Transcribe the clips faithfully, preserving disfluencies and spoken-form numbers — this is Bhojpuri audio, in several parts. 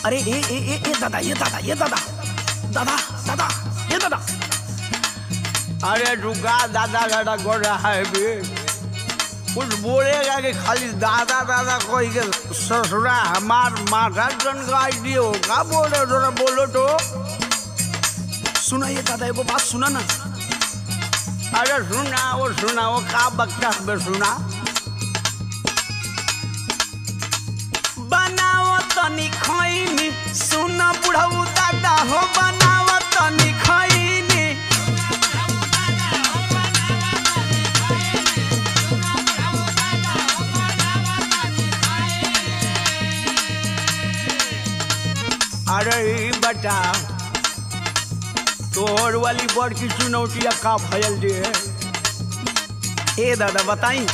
अरे ए ए ए ए दादा ये दादा ये दादा दादा दादा ये दादा। अरे रुका दादा दादा कर रहा है भी कुछ बोलेगा कि खाली दादा दादा कोई के ससुरा हमार माथा जनगाई दियो का बोल रहे हो बोलो तो। सुना ये दादा एगो बात सुना ना। अरे सुना वो सुना वो का बच्चा में सुना। बनाओ तनी खैनी सुना बुढ़ऊ दादा हो बनाओ तनी खैनी। अरे बता तोर वाली बड़ की चुनौतिया का भयल दे। ए दादा बताई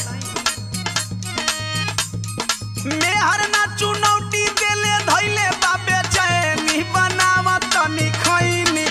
मैं हर ना चुनौती देले धैले बाबे चैनी बनावा तनी खैनी।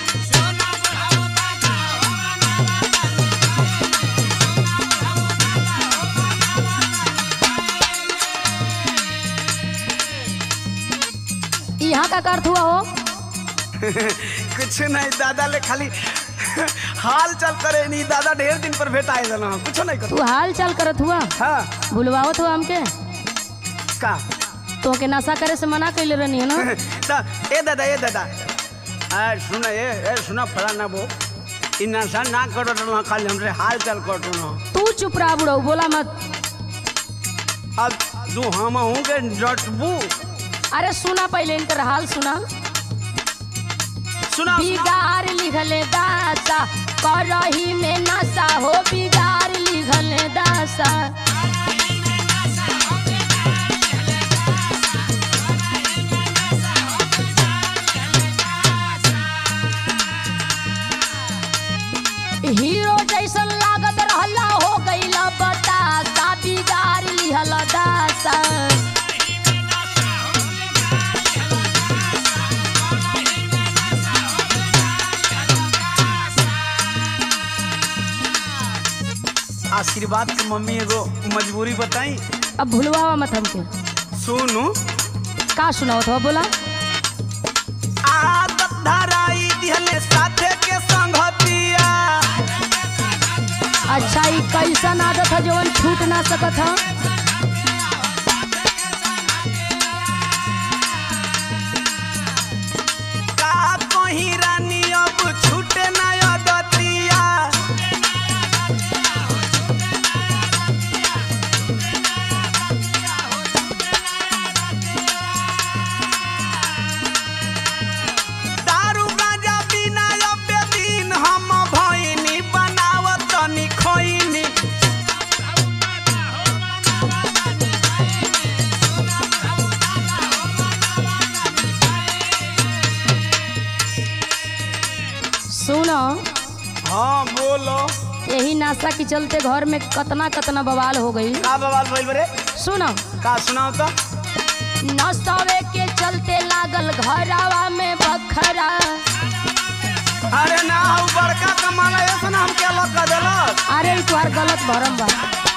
यहाँ का अर्थ हुआ हो? कुछ नहीं दादा ले खाली हाल चल करे नहीं। दादा ढेर दिन पर भेटा है ना कुछ नहीं कर। तू हाल चाल करत हुआ? हाँ भूलवावत हुआ हमके का तो के नशा करे से मना कैले रहनी है ना। दा, ए दादा ए दादा अरे सुना ये ए सुना फलाना वो इन नशा ना करो ना खाली हमसे हाल चाल कर दो ना। तू चुप रहा बुढ़ऊ बोला मत। अब तू हम हूँ के डटबू। अरे सुना पहले इनकर हाल सुना। सुना बिगाड़ लिखले दासा करही में नशा हो बिगाड़ लिखले दासा। हीरो जैसन लागत रहला हो गईला बतासा बिगाड़ लिहला दासा। आशीर्वाद की मम्मी एगो मजबूरी बताई। अब भूलवा मत हमके। सुनू का सुनाओ तो बोला। आदत धराई दिहले साथे के संगतिया। अच्छा ये कैसन आदत है जवन छूट ना सकत है? का कहीं रानी अब छूटे ना आदतिया। दारू गांजा बिना अब दिन हम भइनी बनावत तनी खैनी। सुनो हाँ बोलो यही नाशा के चलते घर में कतना कतना बवाल हो गई। का बवाल भइल बरे? सुनो का सुनाओ तो। नशवे के चलते लागल घरावा में बखरा। अरे ना हऊ बड़का कमाला ऐसा ना हमके अलग कर देलक। अरे ई तुम्हार गलत भरम बा।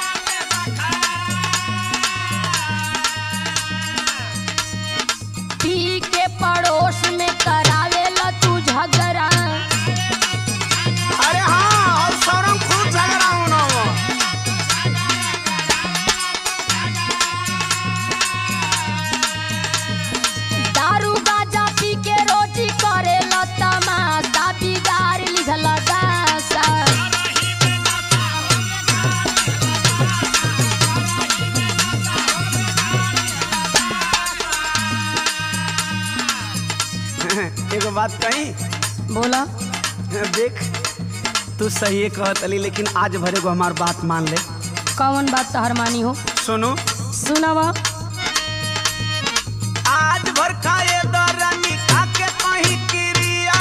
पी के पड़ोस में करावेला तू झगड़ा। अरे हाँ और सौरम खूब झगड़ा होना हो। दारू गाजा पी के रोटी करेला तमाशा बिगाड़ लिखला दासा। एगो बात कही बोला। देख तू सही कहत अली लेकिन आज भरे को हमार बात मान ले। कौन बात तहर मानी हो? सुनो सुनावा। आज भर खाए दरानी खाके कहीं क्रिया।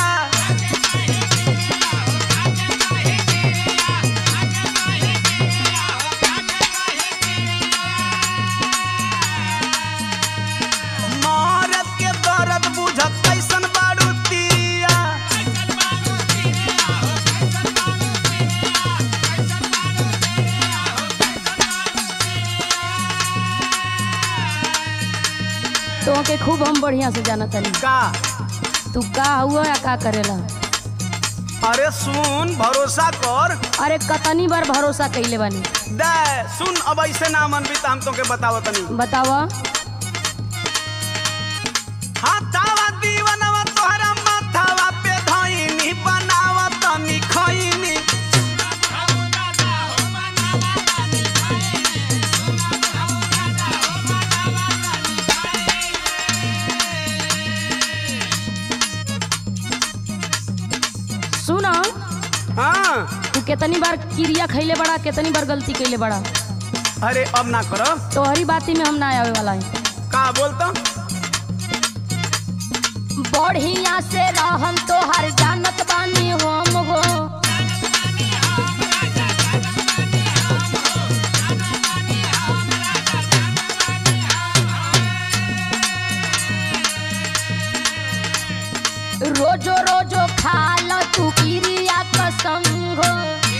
मौरत के दर्द बुझत कैसन बारू तिरिया। तो के खूब हम बढ़िया से जाना तनी। का तू का हुआ या का करेला? अरे सुन भरोसा कर। अरे कतनी बार भरोसा कइले बानी। दे सुन अब ऐसे ना मन भी हम तो के बतावत नहीं। बतावा। हाथावा दीवानवा तोहरा माथावा पे धइनी बनावत नी खइनी। सुना हाँ तू कितनी बार क्रिया खैले बड़ा, कितनी बार गलती कैले बड़ा। अरे अब ना करो। तोहरी बाती में हम ना आवे वाला है। का बोलता बढ़िया से रहम तोहर जानत बानी हम हो। रोजो रोजो खाल तू क्रिया कसम हो।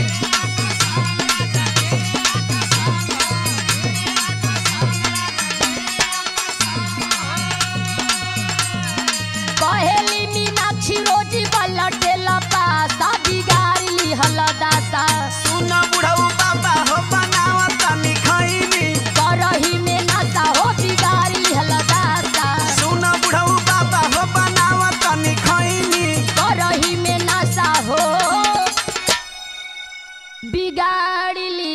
कहेली मीनाक्षी रोजी पलटेला पासा बिगाड़ ली हलदासा। सुन बुढ़ऊ बाबा हो बनावत नी खइनी। करही में नासा हो बिगाड़ ली हलदासा। सुन बुढ़ऊ बाबा हो बनावत नी खइनी। करही में नासा हो बिगाड़ ली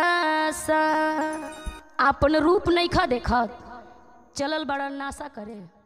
हलदासा। अपन रूप नहीं खा देखत, चलल बड़ा नासा करे।